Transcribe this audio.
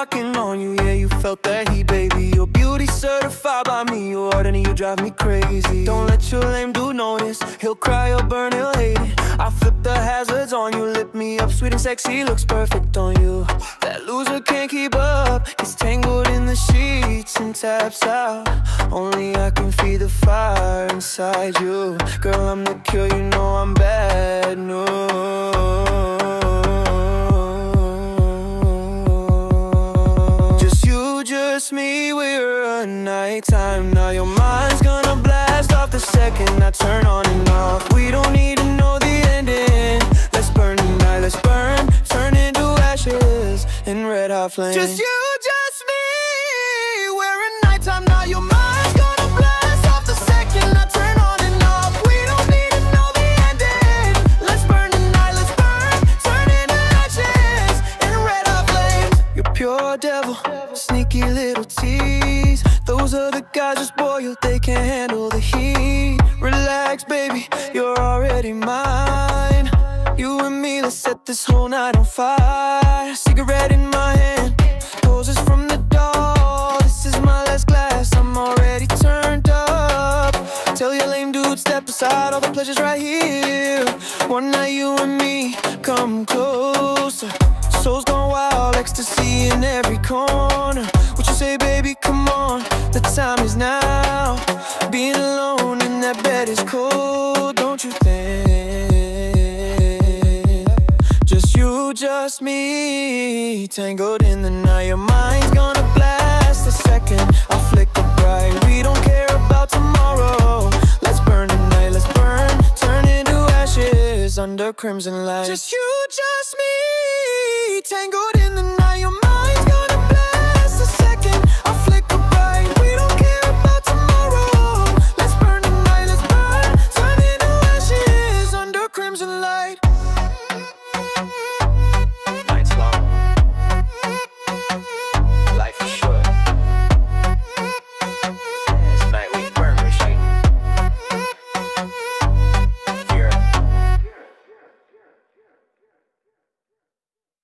knocking on you, yeah, you felt that heat, baby. Your beauty certified by me, you ordinary, you drive me crazy. Don't let your lame dude notice, he'll cry, he'll burn, he'll hate it. I flip the hazards on you, lift me up, sweet and sexy, looks perfect on you. That loser can't keep up, he's tangled in the sheets and taps out. Only I can feed the fire inside you. Girl, I'm the cure, you know I'm bad news. Just me, we're a nighttime. Now your mind's gonna blast off the second I turn on and off. We don't need to know the ending. Let's burn tonight, let's burn. Turn into ashes in red hot flames. Just you, just me, we're a nighttime. Now your mind's gonna blast off the second I turn on and off. We don't need to know the ending. Let's burn tonight, let's burn. Turn into ashes in red hot flames. You're pure devil, sneaky little tease. Those other guys are spoiled, they can't handle the heat. Relax, baby, you're already mine. You and me, let's set this whole night on fire. Cigarette in my hand, poses from the door. This is my last glass, I'm already turned up. Tell your lame dude, step aside, all the pleasure's right here. One night, you and me, come closer. Soul's gone wild, ecstasy in every corner. What you say, baby, come on, the time is now. Being alone in that bed is cold, don't you think? Just you, just me, tangled in the night. Your mind's gonna blast the second I flicker bright. We don't care about tomorrow. Let's burn tonight, let's burn. Turn into ashes under crimson lights. Just you, just me, tangled in the night.